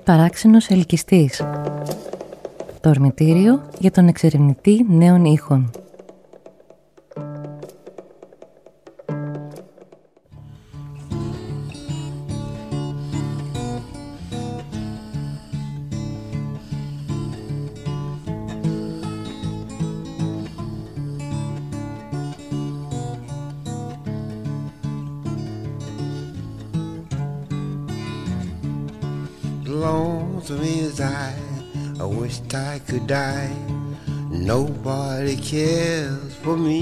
παράξενος ελκυστής. Το ορμητήριο για τον εξερευνητή νέων ήχων. Lonesome as I wished I could die. Nobody cares for me.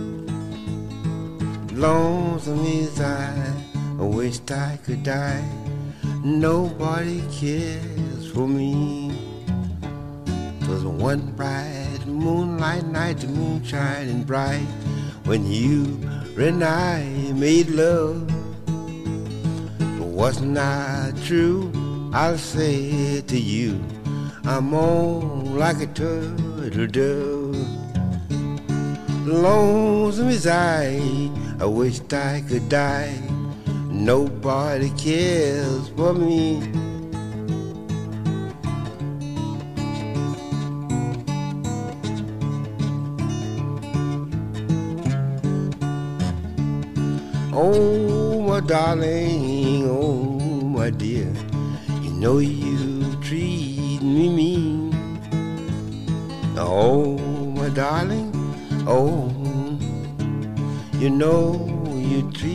Lonesome as I wished I could die. Nobody cares for me. 'Twas one bright moonlight night, the moon shining bright, when you and I made love. But wasn't I true? I'll say to you, I'm on like a turtle dove. Lonesome as I wished I could die. Nobody cares for me. Oh, my darling, oh, my dear, know you treat me mean. Oh, my darling, oh, you know you treat.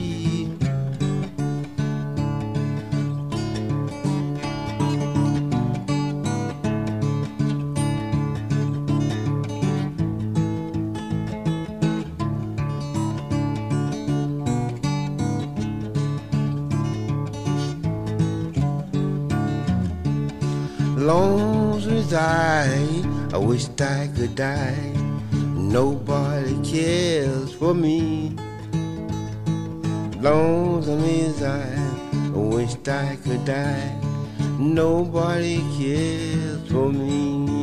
Lonesome as I wished I could die. Nobody cares for me. Lonesome as I wished I could die. Nobody cares for me.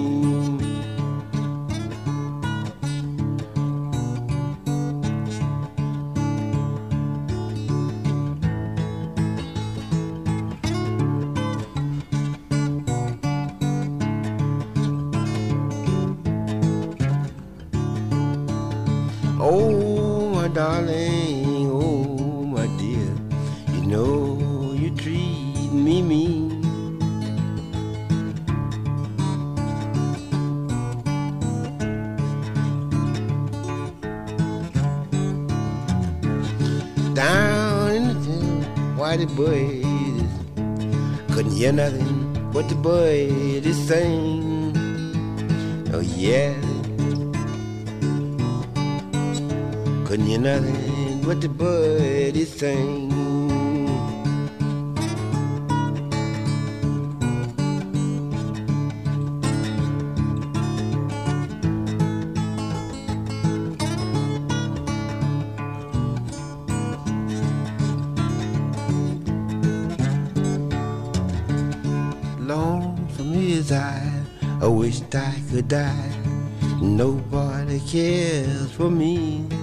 Oh, my darling, oh, my dear, you know you treat me mean. Down in the town, why the birds couldn't hear nothing but the birds sing. Oh, yeah. Couldn't hear nothing but the birds sing. Lonesome as I wished I could die. Nobody cares for me.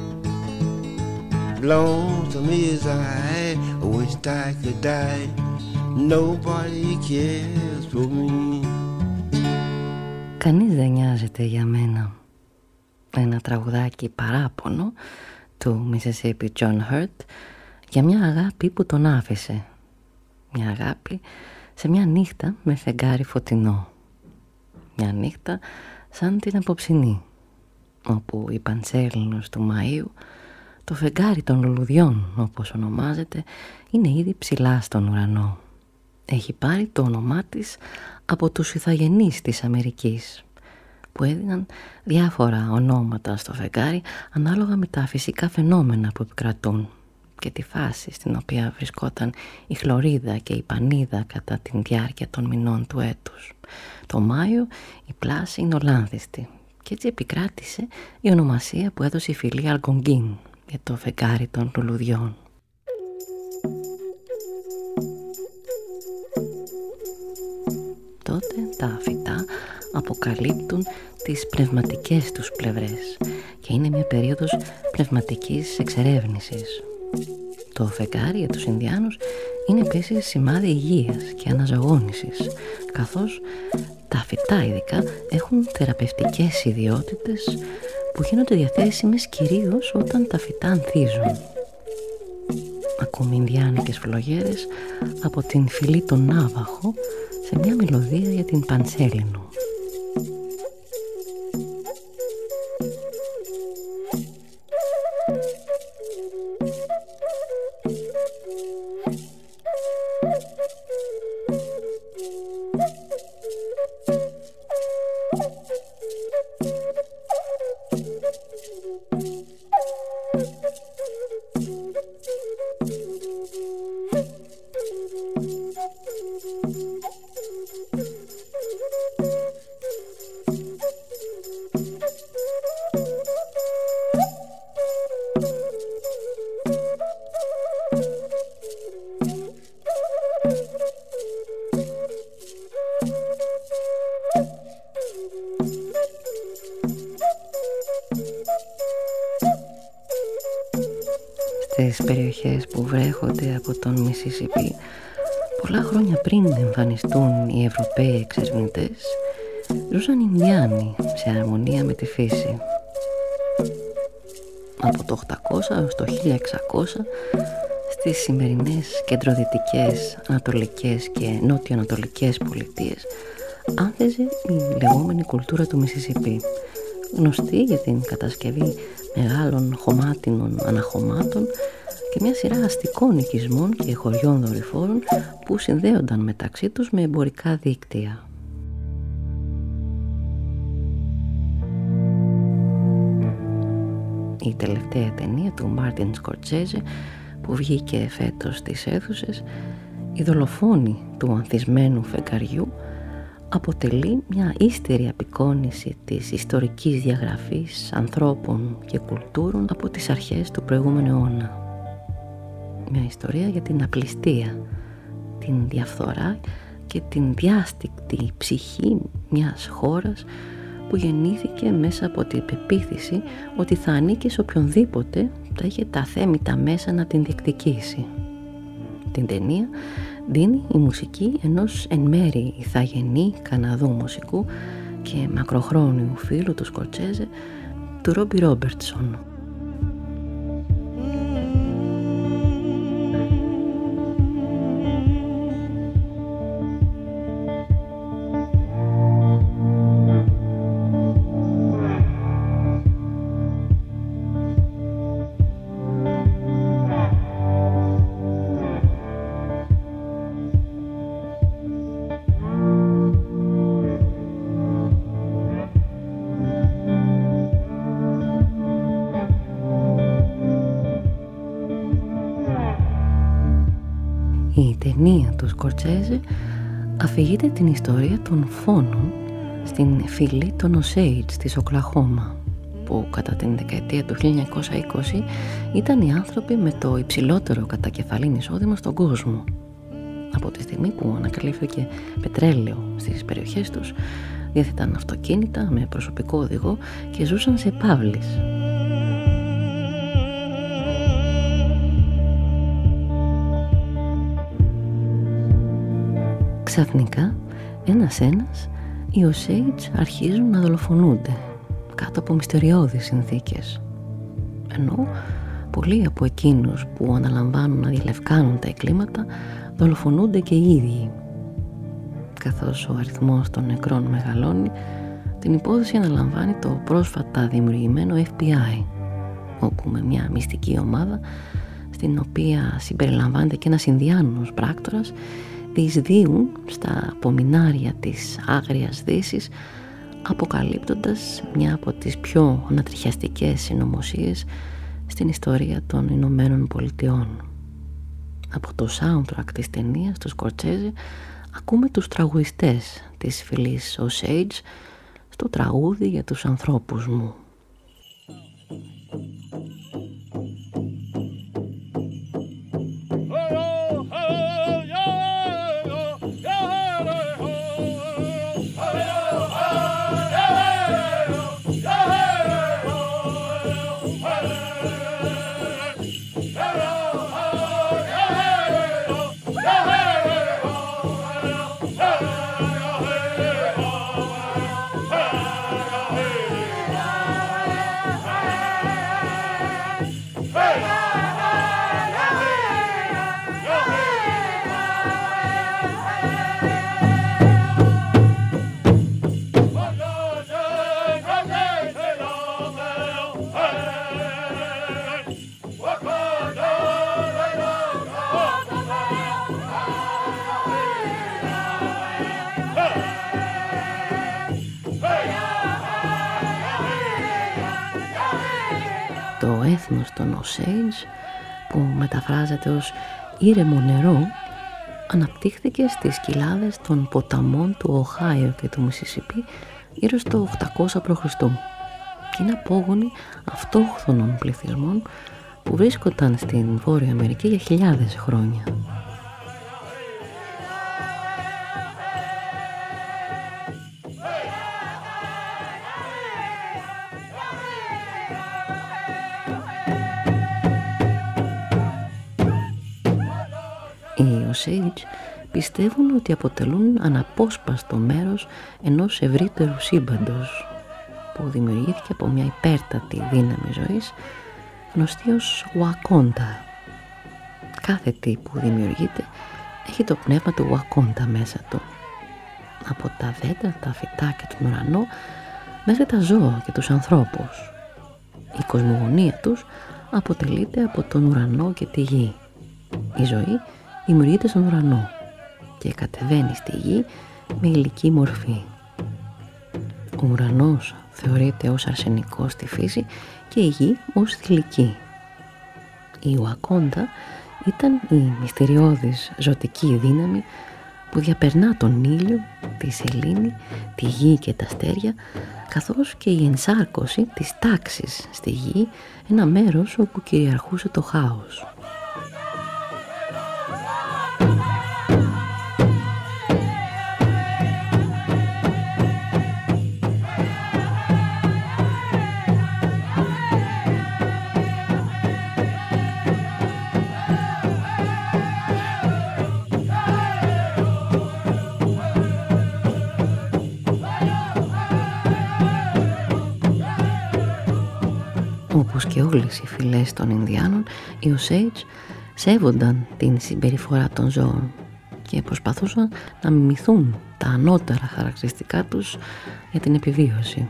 Lonesome as I wished I could die. Nobody cares for me. Κανείς δεν νοιάζεται για μένα. Ένα τραγουδάκι παράπονο του Mississippi John Hurt για μια αγάπη που τον άφησε. Μια αγάπη σε μια νύχτα με φεγγάρι φωτεινό. Μια νύχτα σαν την απόψινή, όπου οι παντσέλινος του Μαΐου, το φεγγάρι των λουλουδιών όπως ονομάζεται, είναι ήδη ψηλά στον ουρανό. Έχει πάρει το όνομά της από τους ηθαγενείς της Αμερικής, που έδιναν διάφορα ονόματα στο φεγγάρι ανάλογα με τα φυσικά φαινόμενα που επικρατούν και τη φάση στην οποία βρισκόταν η χλωρίδα και η πανίδα κατά την διάρκεια των μηνών του έτους. Το Μάιο η πλάση είναι Ολλάνδιστη και έτσι επικράτησε η ονομασία που έδωσε η φυλή Αλγκονγκίν για το φεγγάρι των λουλουδιών. Τότε τα φυτά αποκαλύπτουν τις πνευματικές τους πλευρές και είναι μια περίοδος πνευματικής εξερεύνησης. Το φεγγάρι για τους Ινδιάνους είναι επίσης σημάδι υγείας και αναζωογόνησης, καθώς τα φυτά ειδικά έχουν θεραπευτικές ιδιότητες που γίνονται διαθέσιμες κυρίως όταν τα φυτά ανθίζουν. Ακούμε ινδιάνικες φλογέρες από την φυλή των Νάβαχο σε μια μελωδία για την Πανσέλινο. Στις περιοχές που βρέχονται από τον Μισισιπί, πολλά χρόνια πριν εμφανιστούν οι Ευρωπαίοι εξερευνητές, ζούσαν Ινδιάνοι σε αρμονία με τη φύση. Από το 800 έως το 1600, στις σημερινές κεντροδυτικές, ανατολικές και νότιο-ανατολικές πολιτείες άνθεζε η λεγόμενη κουλτούρα του Μισισιπί, γνωστή για την κατασκευή μεγάλων χωμάτινων αναχωμάτων και μια σειρά αστικών οικισμών και χωριών δορυφόρων που συνδέονταν μεταξύ τους με εμπορικά δίκτυα. Η τελευταία ταινία του Μάρτιν Σκορτσέζε που βγήκε φέτος στις αίθουσες, η δολοφόνη του ανθισμένου φεγγαριού, αποτελεί μια ύστερη απεικόνιση της ιστορικής διαγραφής ανθρώπων και κουλτούρων από τις αρχές του προηγούμενου αιώνα. Μια ιστορία για την απληστία, την διαφθορά και την διάστικτη ψυχή μιας χώρας που γεννήθηκε μέσα από την πεποίθηση ότι θα ανήκει σε οποιονδήποτε θα είχε τα αθέμητα μέσα να την διεκδικήσει. Την ταινία δίνει η μουσική ενός εν μέρει ηθαγενή Καναδού μουσικού και μακροχρόνιου φίλου του Σκορτσέζε, του Ρόμπι Ρόμπερτσον. Η ταινία του Σκορτσέζε αφηγείται την ιστορία των φόνων στην φυλή των Οσέιτς της Οκλαχώμα, που κατά την δεκαετία του 1920 ήταν οι άνθρωποι με το υψηλότερο κατακεφαλήν εισόδημα στον κόσμο. Από τη στιγμή που ανακαλύφθηκε πετρέλαιο στις περιοχές τους, διέθεταν αυτοκίνητα με προσωπικό οδηγό και ζούσαν σε παύλεις. Ξαφνικά, ένας-ένας, οι Οσέιτς αρχίζουν να δολοφονούνται κάτω από μυστηριώδεις συνθήκες. Ενώ πολλοί από εκείνους που αναλαμβάνουν να διαλευκάνουν τα εγκλήματα δολοφονούνται και οι ίδιοι. Καθώς ο αριθμός των νεκρών μεγαλώνει, την υπόθεση αναλαμβάνει το πρόσφατα δημιουργημένο FBI, όπου με μια μυστική ομάδα, στην οποία συμπεριλαμβάνεται και ένας Ινδιάνος πράκτορας, διεισδύουν στα απομεινάρια της Άγριας Δύσης, αποκαλύπτοντας μια από τις πιο ανατριχιαστικές συνωμοσίες στην ιστορία των Ηνωμένων Πολιτειών. Από το soundtrack της ταινίας του Σκορτσέζε ακούμε τους τραγουδιστές της φυλής Osage στο τραγούδι για τους ανθρώπους μου. Το έθνος των Osage, που μεταφράζεται ως ήρεμο νερό, αναπτύχθηκε στις κοιλάδες των ποταμών του Οχάιο και του Μισισιπί γύρω στο 800 π.Χ. και είναι απόγονοι αυτόχθονων πληθυσμών που βρίσκονταν στην Βόρεια Αμερική για χιλιάδες χρόνια. Οι Osage πιστεύουν ότι αποτελούν αναπόσπαστο μέρος ενός ευρύτερου σύμπαντος που δημιουργήθηκε από μια υπέρτατη δύναμη ζωής γνωστή ως Wakanda. Κάθε τι που δημιουργείται έχει το πνεύμα του Wakanda μέσα του. Από τα δέντρα, τα φυτά και τον ουρανό μέχρι τα ζώα και τους ανθρώπους. Η κοσμογονία τους αποτελείται από τον ουρανό και τη γη. Η ζωή δημιουργείται στον ουρανό και κατεβαίνει στη γη με υλική μορφή. Ο ουρανός θεωρείται ως αρσενικός στη φύση και η γη ως θηλυκή. Η Wakanda ήταν η μυστηριώδης ζωτική δύναμη που διαπερνά τον ήλιο, τη σελήνη, τη γη και τα αστέρια, καθώς και η ενσάρκωση της τάξης στη γη, ένα μέρος όπου κυριαρχούσε το χάος. Όπως και όλες οι φυλές των Ινδιάνων, οι Osage σέβονταν την συμπεριφορά των ζώων και προσπαθούσαν να μιμηθούν τα ανώτερα χαρακτηριστικά τους για την επιβίωση.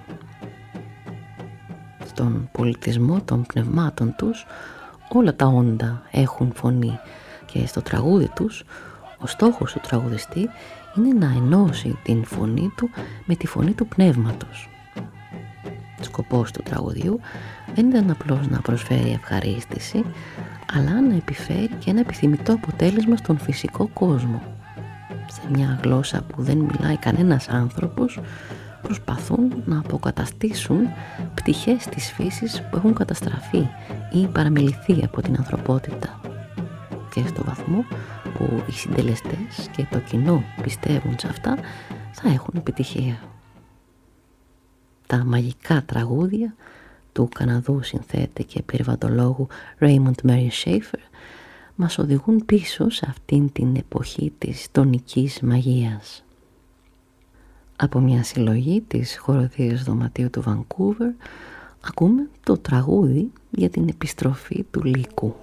Στον πολιτισμό των πνευμάτων τους όλα τα όντα έχουν φωνή και στο τραγούδι τους ο στόχος του τραγουδιστή είναι να ενώσει την φωνή του με τη φωνή του πνεύματος. Σκοπός του τραγουδιού δεν ήταν απλώς να προσφέρει ευχαρίστηση, αλλά να επιφέρει και ένα επιθυμητό αποτέλεσμα στον φυσικό κόσμο. Σε μια γλώσσα που δεν μιλάει κανένας άνθρωπος, προσπαθούν να αποκαταστήσουν πτυχές της φύσης που έχουν καταστραφεί ή παραμεληθεί από την ανθρωπότητα. Και στο βαθμό που οι συντελεστές και το κοινό πιστεύουν σε αυτά, θα έχουν επιτυχία. Τα μαγικά τραγούδια του Καναδού συνθέτη και περιβαλλοντολόγου Raymond Mary Schaefer μας οδηγούν πίσω σε αυτήν την εποχή της τονικής μαγείας. Από μια συλλογή της χοροδίας δωματίου του Βανκούβερ ακούμε το τραγούδι για την επιστροφή του λύκου.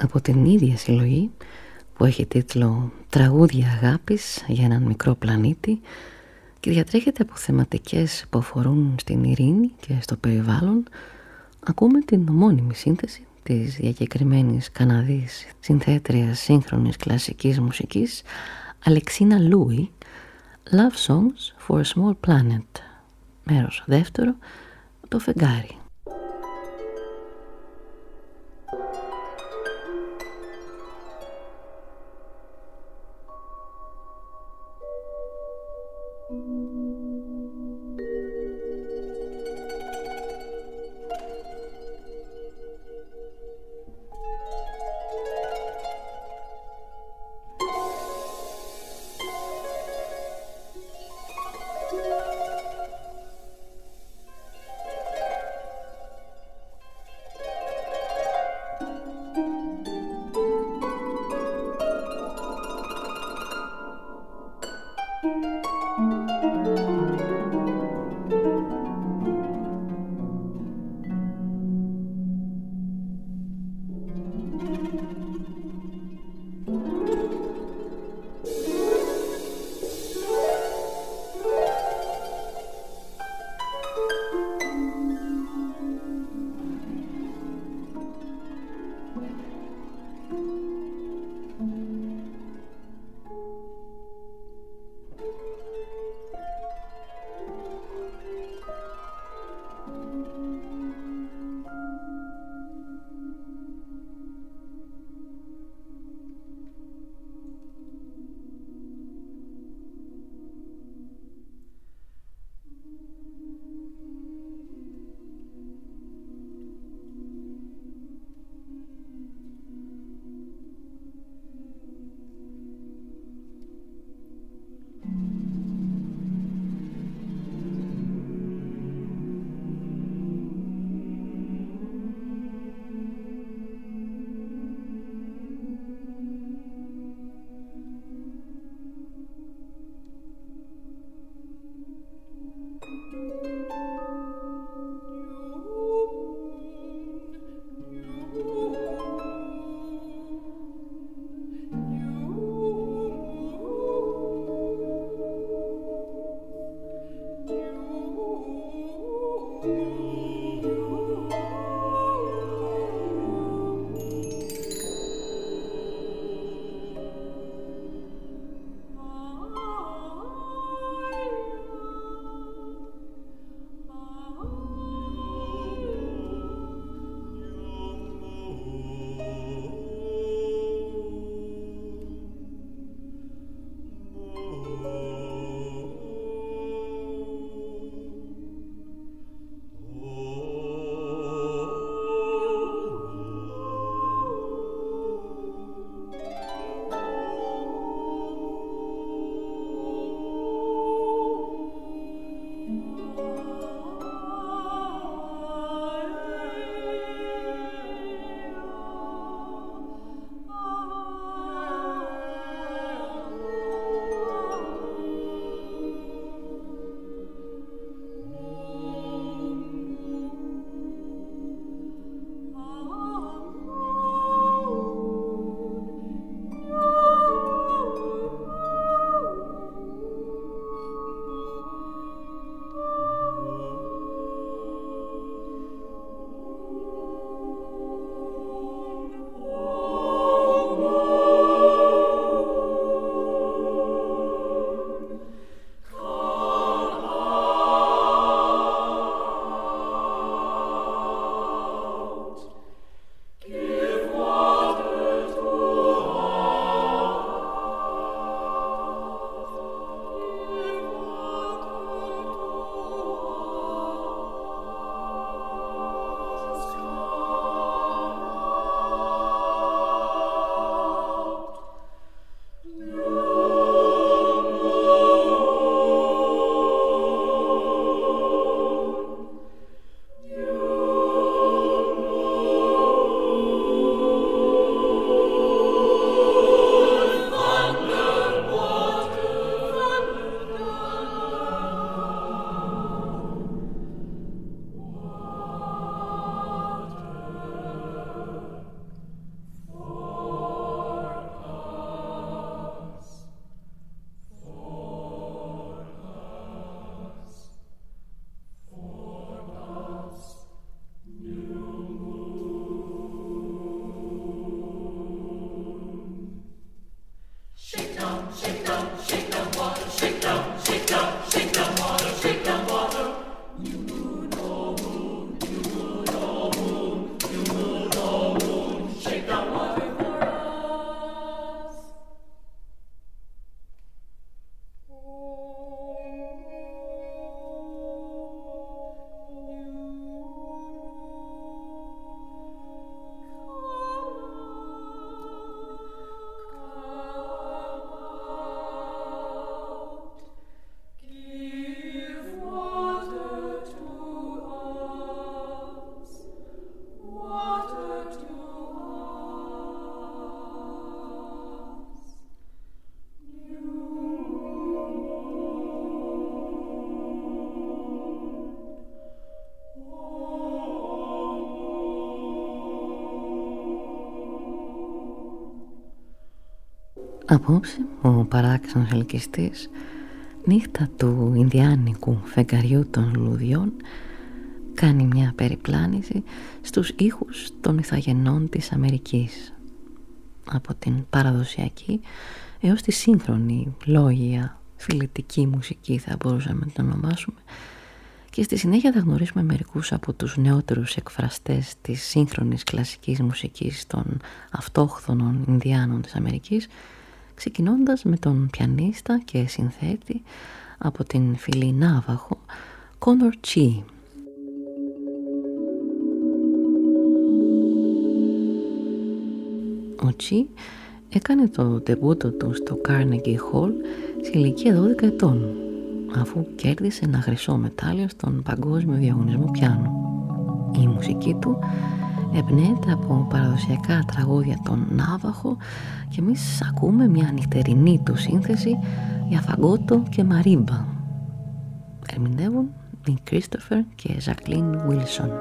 από την ίδια συλλογή που έχει τίτλο «Τραγούδια αγάπης για έναν μικρό πλανήτη» και διατρέχεται από θεματικές που αφορούν στην ειρήνη και στο περιβάλλον, ακούμε την ομώνυμη σύνθεση της διακεκριμένης Καναδής συνθέτριας σύγχρονης κλασικής μουσικής Αλεξίνα Λούι, Love Songs for a Small Planet, μέρος δεύτερο, το φεγγάρι. Απόψε ο παράξενος ελκυστής, νύχτα του Ινδιάνικου φεγγαριού των λουλουδιών, κάνει μια περιπλάνηση στους ήχους των ηθαγενών της Αμερικής, από την παραδοσιακή έως τη σύγχρονη λόγια φιλετική μουσική θα μπορούσαμε να το ονομάσουμε, και στη συνέχεια θα γνωρίσουμε μερικούς από τους νεότερους εκφραστές της σύγχρονης κλασικής μουσικής των αυτόχθονων Ινδιάνων της Αμερικής, ξεκινώντας με τον πιανίστα και συνθέτη από την φυλή Νάβαχο, Κόνορ Τσι. Ο Τσι έκανε το ντεμπούτο του στο Carnegie Hall σε ηλικία 12 ετών, αφού κέρδισε ένα χρυσό μετάλλιο στον παγκόσμιο διαγωνισμό πιάνου. Η μουσική του εμπνέεται από παραδοσιακά τραγούδια των Νάβαχο και εμείς ακούμε μια νυχτερινή του σύνθεση για φαγκότο και μαρίμπα. Ερμηνεύουν οι Christopher και Jacqueline Wilson.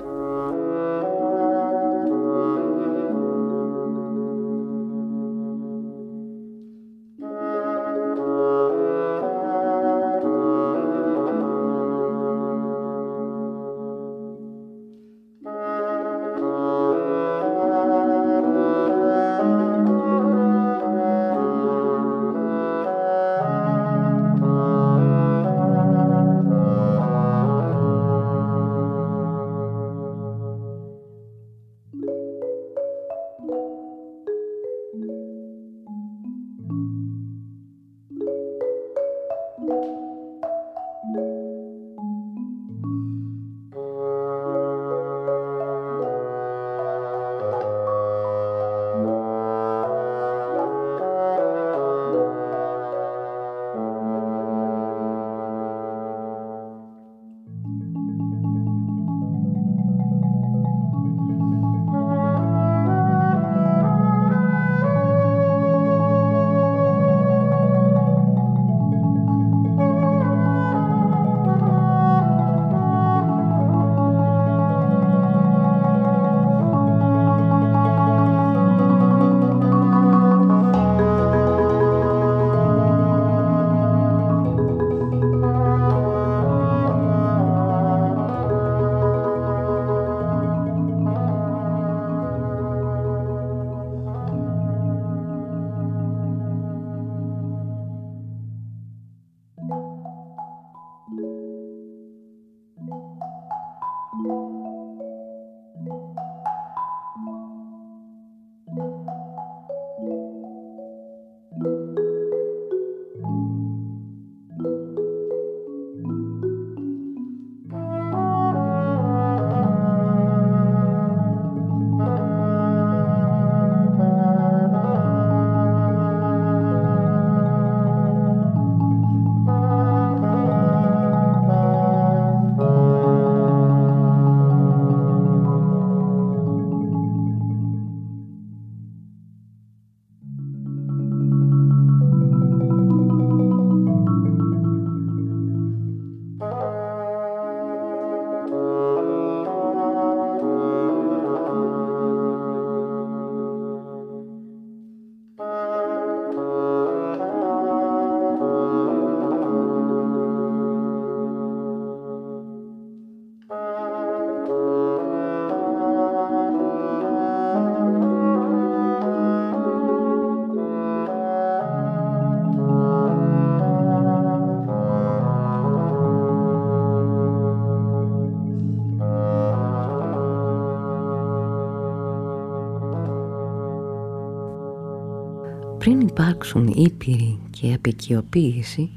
Πριν υπάρξουν ήπειροι και απικιοποίηση,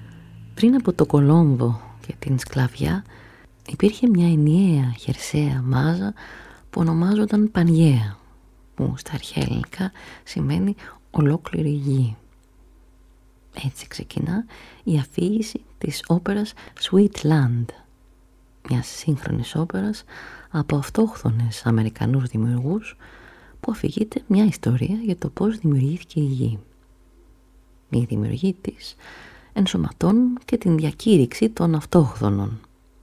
πριν από το Κολόμβο και την σκλαβιά, υπήρχε μια ενιαία χερσαία μάζα που ονομάζονταν Πανιαία, που στα αρχαία ελληνικά σημαίνει ολόκληρη γη. Έτσι ξεκινά η αφήγηση της όπερας Sweet Land, μιας σύγχρονης όπερας από αυτόχθονες Αμερικανούς δημιουργούς, που αφηγείται μια ιστορία για το πώς δημιουργήθηκε η γη. Οι δημιουργοί της ενσωματώνουν και την διακήρυξη των αυτόχθονων.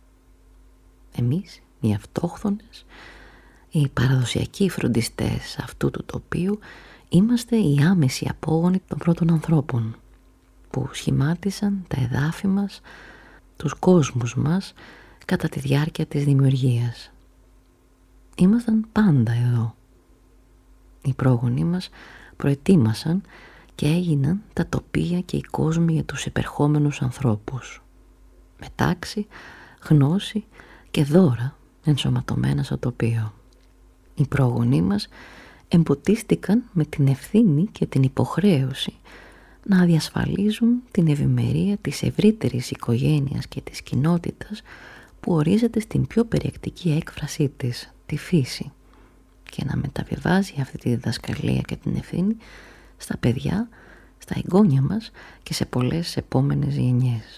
Εμείς, οι αυτόχθονες, οι παραδοσιακοί φροντιστές αυτού του τοπίου, Είμαστε οι άμεσοι απόγονοι των πρώτων ανθρώπων που σχημάτισαν τα εδάφη μας, τους κόσμους μας κατά τη διάρκεια της δημιουργίας. Ήμασταν πάντα εδώ. Οι πρόγονοί μας προετοίμασαν και έγιναν τα τοπία και οι κόσμοι για τους επερχόμενους ανθρώπους. Με τάξη, γνώση και δώρα ενσωματωμένα στο τοπίο. Οι πρόγονοί μας εμποτίστηκαν με την ευθύνη και την υποχρέωση να διασφαλίζουν την ευημερία της ευρύτερης οικογένειας και της κοινότητας που ορίζεται στην πιο περιεκτική έκφρασή της, τη φύση, και να μεταβιβάζει αυτή τη διδασκαλία και την ευθύνη στα παιδιά, στα εγγόνια μας και σε πολλές επόμενες γενιές.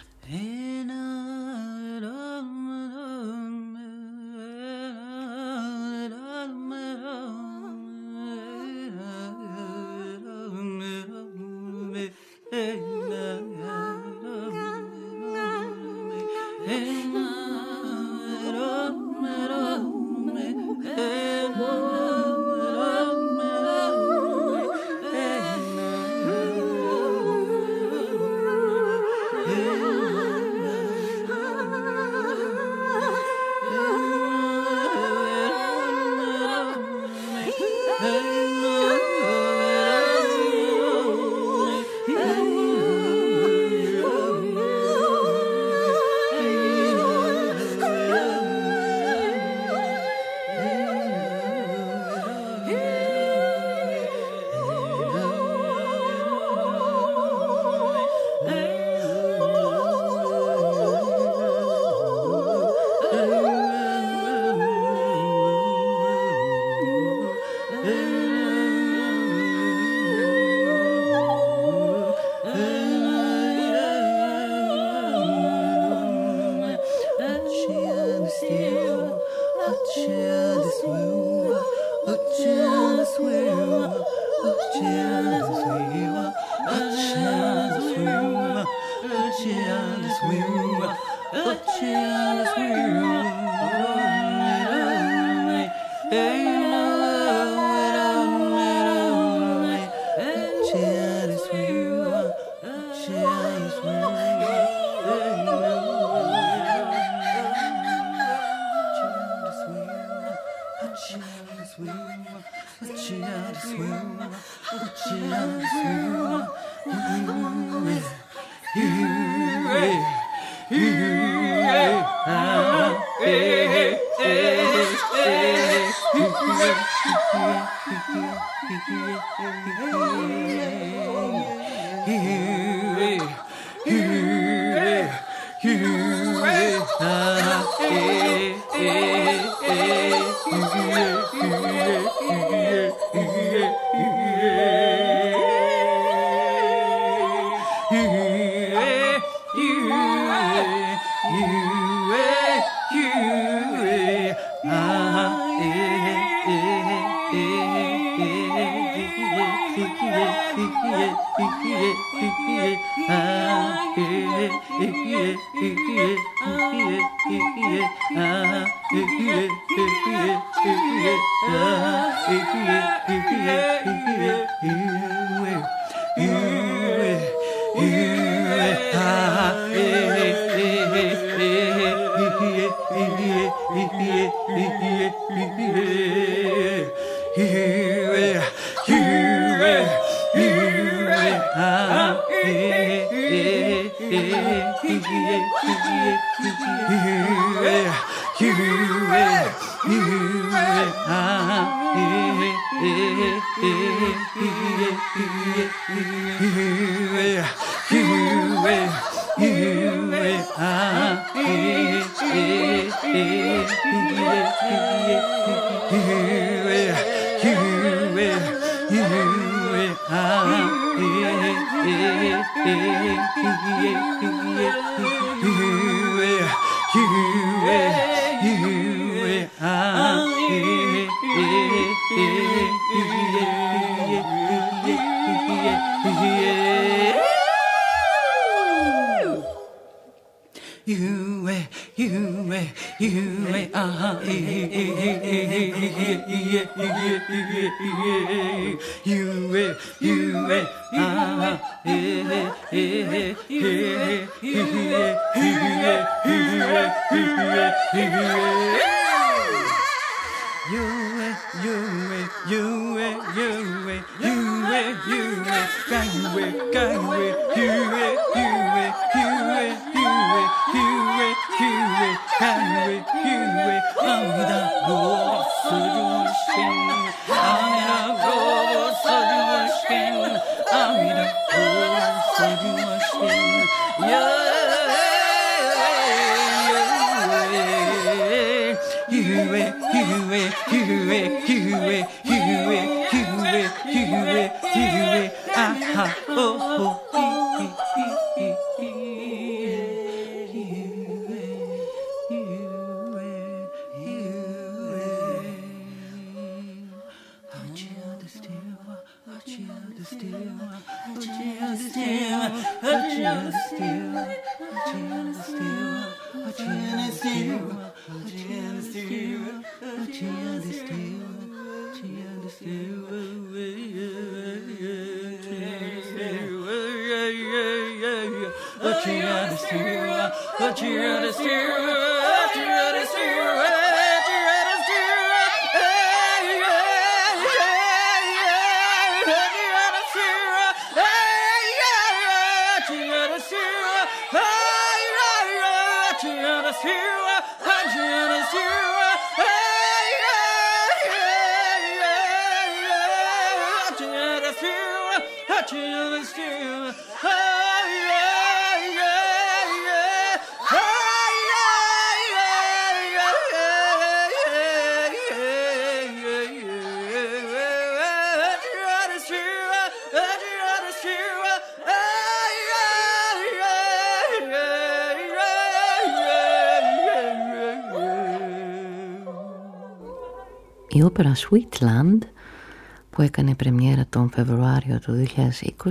Η όπερα Sweetland, που έκανε πρεμιέρα τον Φεβρουάριο του 2020,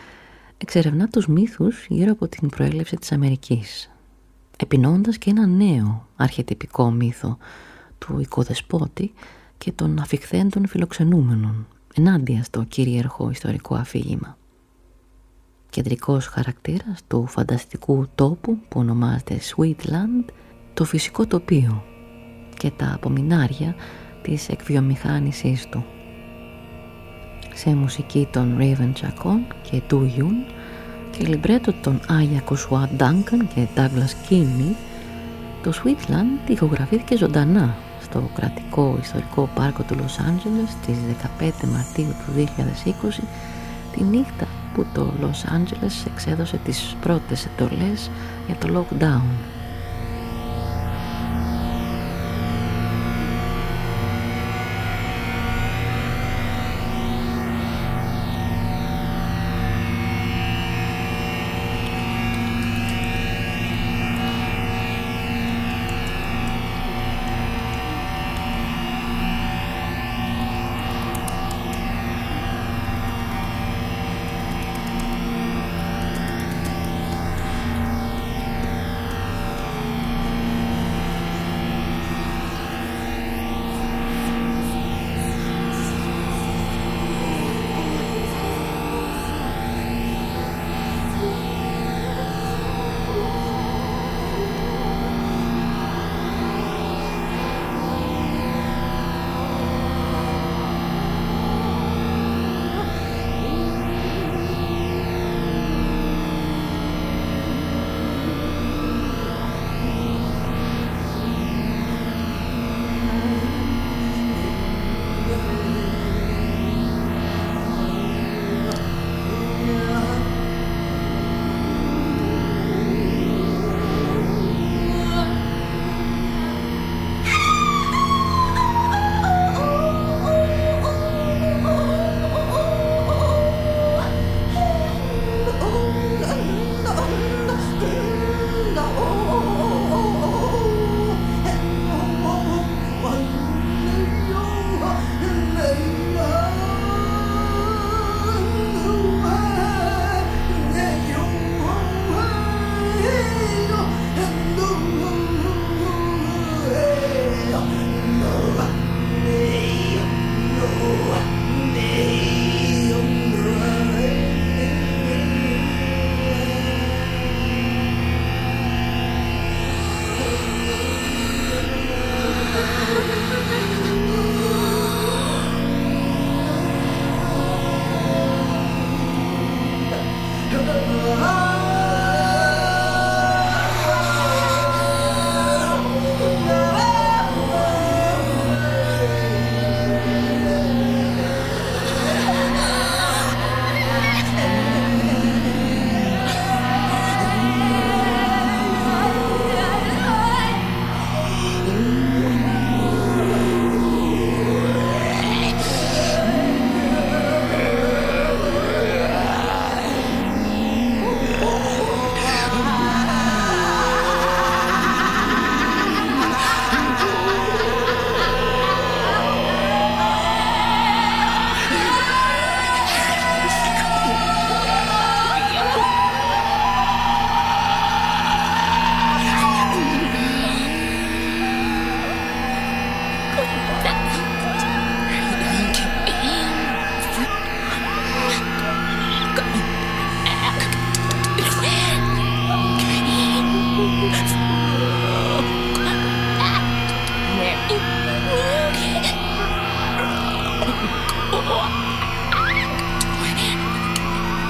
εξερευνά τους μύθους γύρω από την προέλευση της Αμερικής, επινοώντας και ένα νέο αρχετυπικό μύθο του οικοδεσπότη και των αφιχθέντων φιλοξενούμενων ενάντια στο κυρίαρχο ιστορικό αφήγημα. Κεντρικός χαρακτήρας του φανταστικού τόπου που ονομάζεται Sweetland, το φυσικό τοπίο και τα απομεινάρια της εκβιομηχάνησής του. Σε μουσική των Raven Chacon και Du Yun και λιμπρέτο των Aya Kosua Duncan και Douglas Kinney, το Sweetland ηχογραφήθηκε ζωντανά στο κρατικό ιστορικό πάρκο του Λος Άντζελες στις 15 Μαρτίου του 2020, τη νύχτα που το Λος Άντζελες εξέδωσε τις πρώτες εντολές για το lockdown.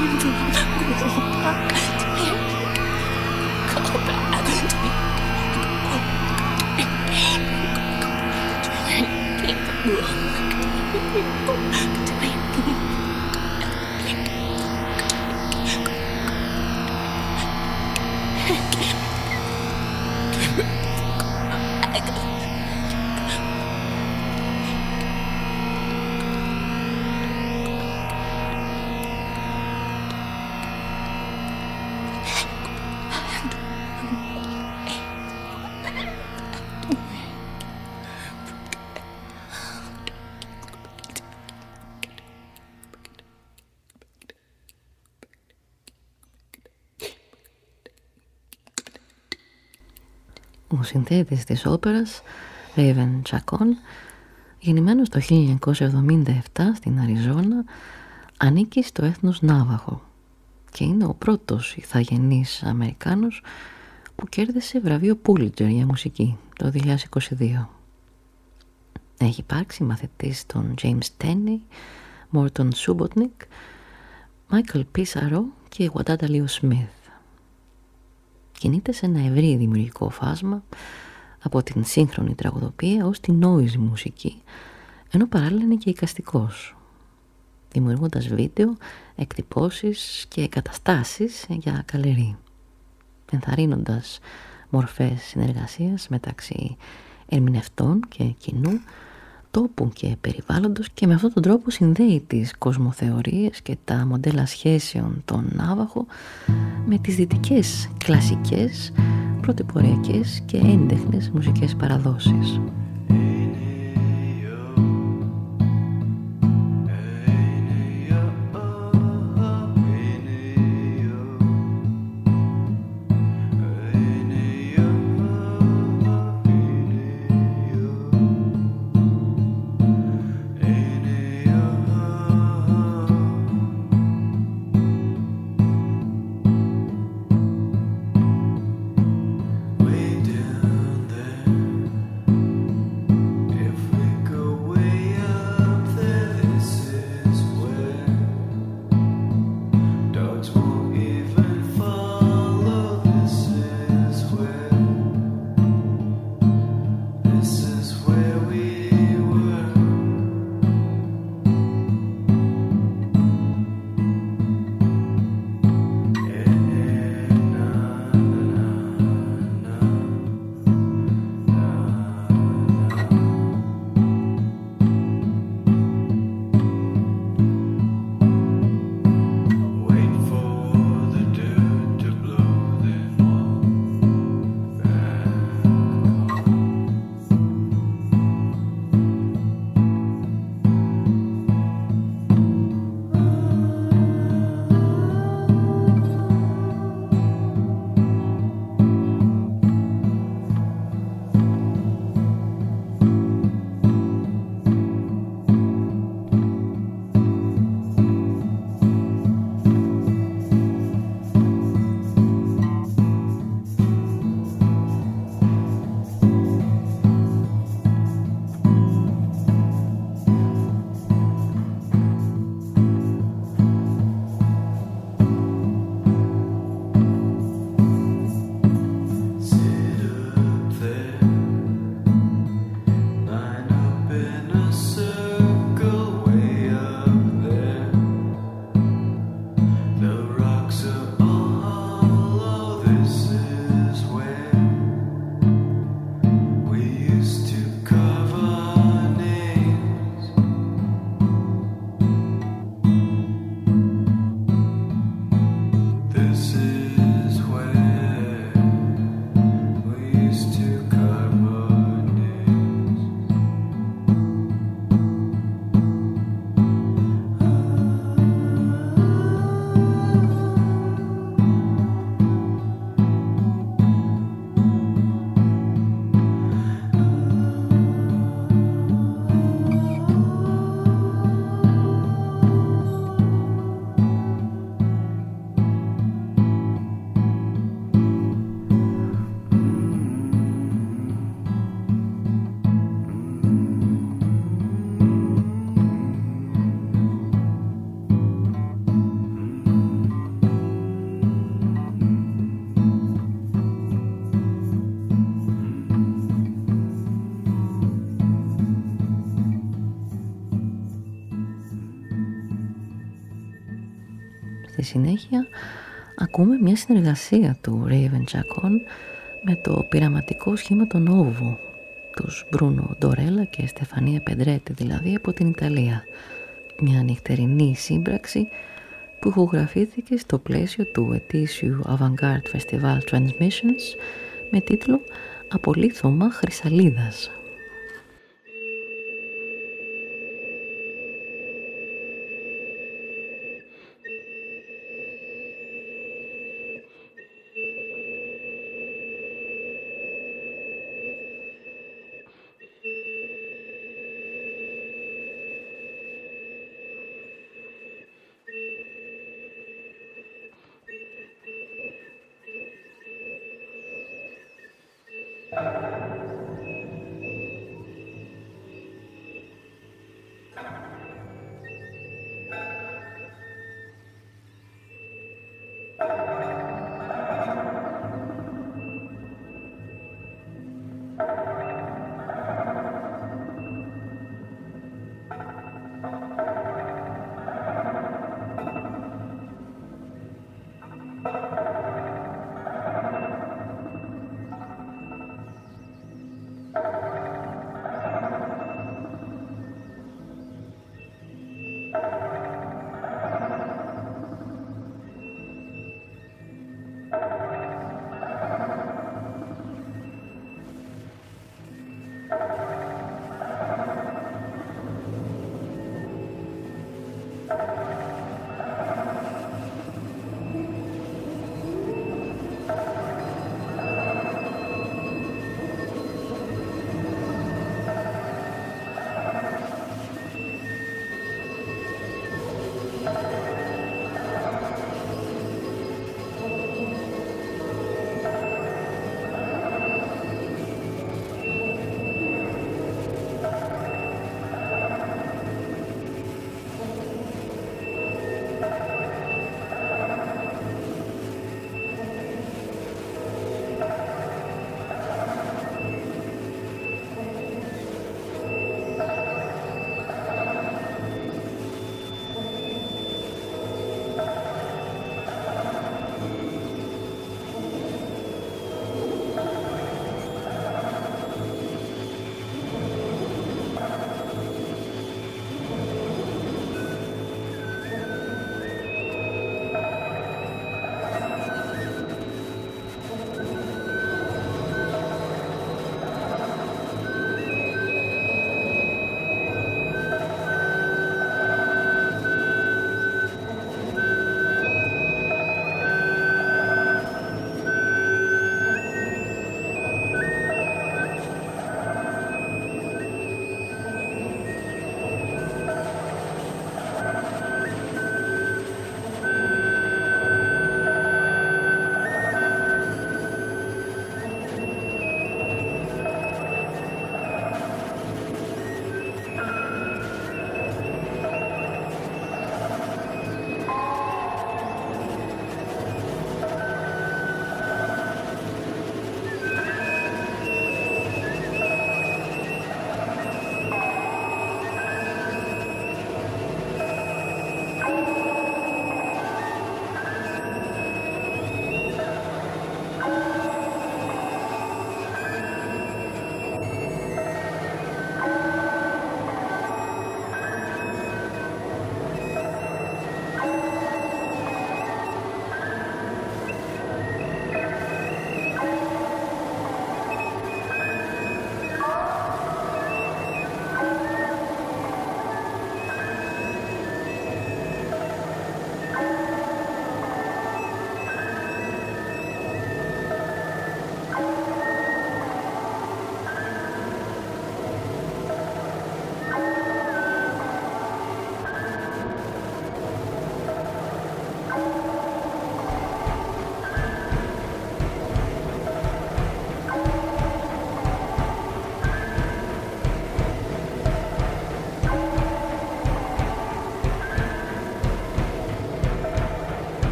Ο συνθέτης της όπερας, Raven Chacon, γεννημένος το 1977 στην Αριζόνα, ανήκει στο έθνος Νάβαχο και είναι ο πρώτος ηθαγενής Αμερικάνος που κέρδισε βραβείο Pulitzer για μουσική το 2022. Έχει υπάρξει μαθητής των James Tenney, Morton Subotnick, Michael Pissarro και Wadada Leo Smith. Κινείται σε ένα ευρύ δημιουργικό φάσμα από την σύγχρονη τραγουδοποιία ως την noise μουσική, ενώ παράλληλα είναι και εικαστικός, δημιουργώντας βίντεο, εκτυπώσεις και καταστάσεις για καλερί, ενθαρρύνοντας μορφές συνεργασίας μεταξύ ερμηνευτών και κοινού, τόπου και περιβάλλοντος, και με αυτόν τον τρόπο συνδέει τις κοσμοθεωρίες και τα μοντέλα σχέσεων των Νάβαχο με τις δυτικές κλασικές, πρωτοποριακές και έντεχνες μουσικές παραδόσεις. Στη συνέχεια ακούμε μια συνεργασία του Raven Chacon με το πειραματικό σχήμα των Ovo, τους Μπρούνο Ντορέλα και Στεφανία Πεντρέτη, δηλαδή από την Ιταλία. Μια νυχτερινή σύμπραξη που ηχογραφήθηκε στο πλαίσιο του ετήσιου Avant-Garde Festival Transmissions με τίτλο «Απολίθωμα Χρυσαλίδας».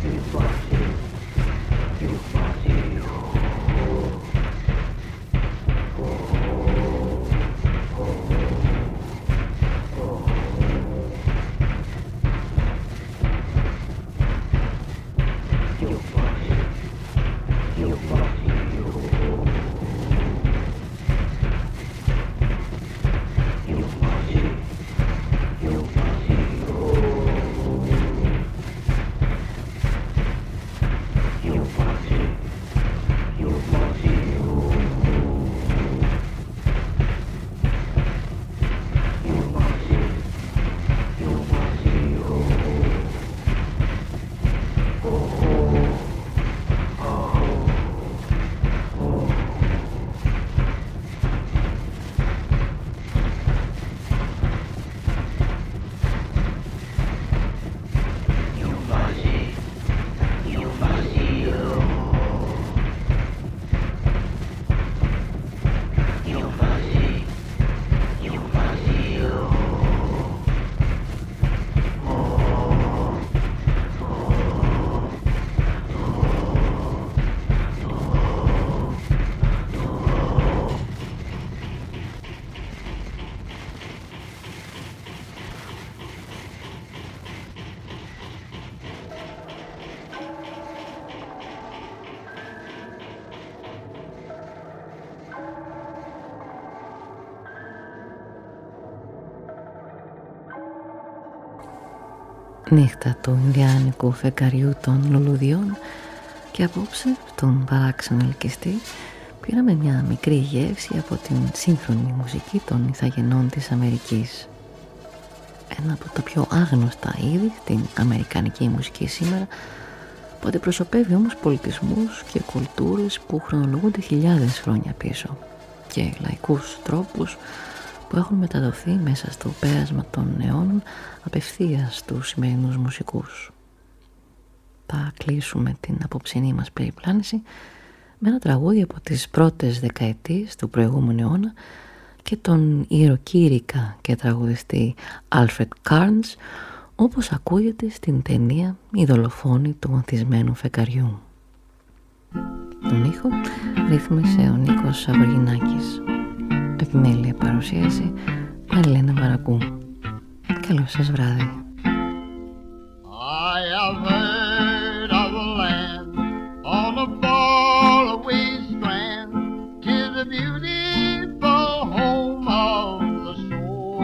Νύχτα του Ινδιάνικου φεγγαριού των λουλουδιών και απόψε στον παράξενο ελκυστή πήραμε μια μικρή γεύση από την σύγχρονη μουσική των ηθαγενών της Αμερικής. Ένα από τα πιο άγνωστα είδη στην αμερικανική μουσική σήμερα, που αντιπροσωπεύει όμως πολιτισμούς και κουλτούρες που χρονολογούνται χιλιάδες χρόνια πίσω και λαϊκούς τρόπους που έχουν μεταδοθεί μέσα στο πέρασμα των αιώνων απευθείας στους σημερινούς μουσικούς. Θα κλείσουμε την απόψινή μας περιπλάνηση με ένα τραγούδι από τις πρώτες δεκαετίες του προηγούμενου αιώνα και τον ιεροκήρυκα και τραγουδιστή Alfred Karnes, όπως ακούγεται στην ταινία «Η δολοφόνοι του ανθισμένου φεγγαριού». Τον ήχο ρύθμισε ο Νίκος Αγωγινάκης. Επιμέλεια παρουσίαση Μαριλένα Βαραγκού. Καλό σας βράδυ. I have heard of a land on a faraway strand. 'Tis a beautiful home of the soul,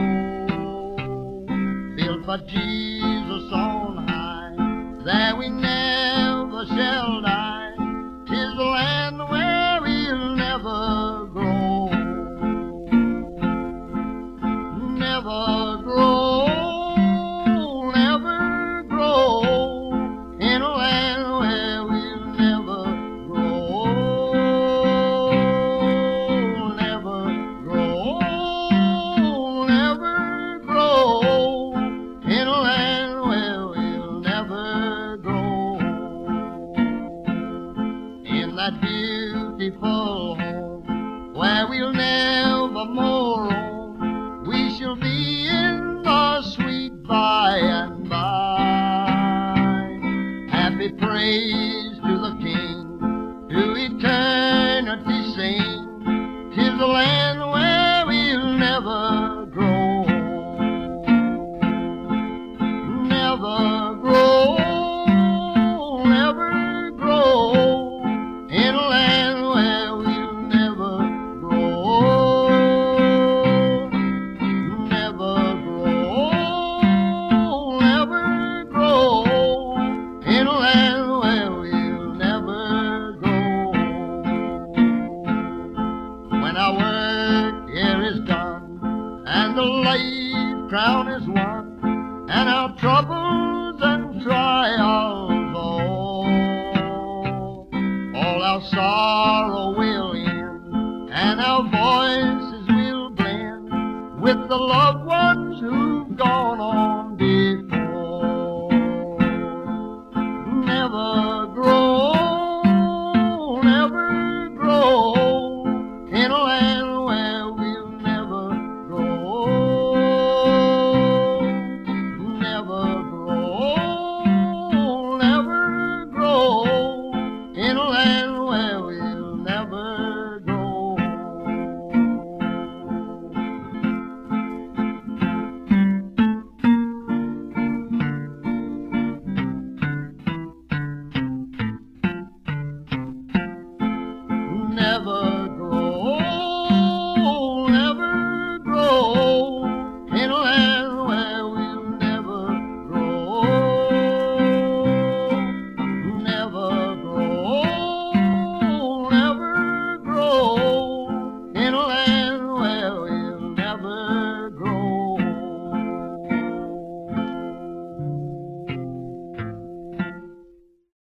built by Jesus on high. There we never shall die. 'Tis the land where we'll never grow, never grow. That beautiful home where we'll never more roam, we shall be in the sweet by and by. Happy praise to the King, to eternity sing. 'Tis the land where we'll never grow, never grow. Crown is won, and our troubles and trials all our sorrow will end, and our voices will blend with the loved ones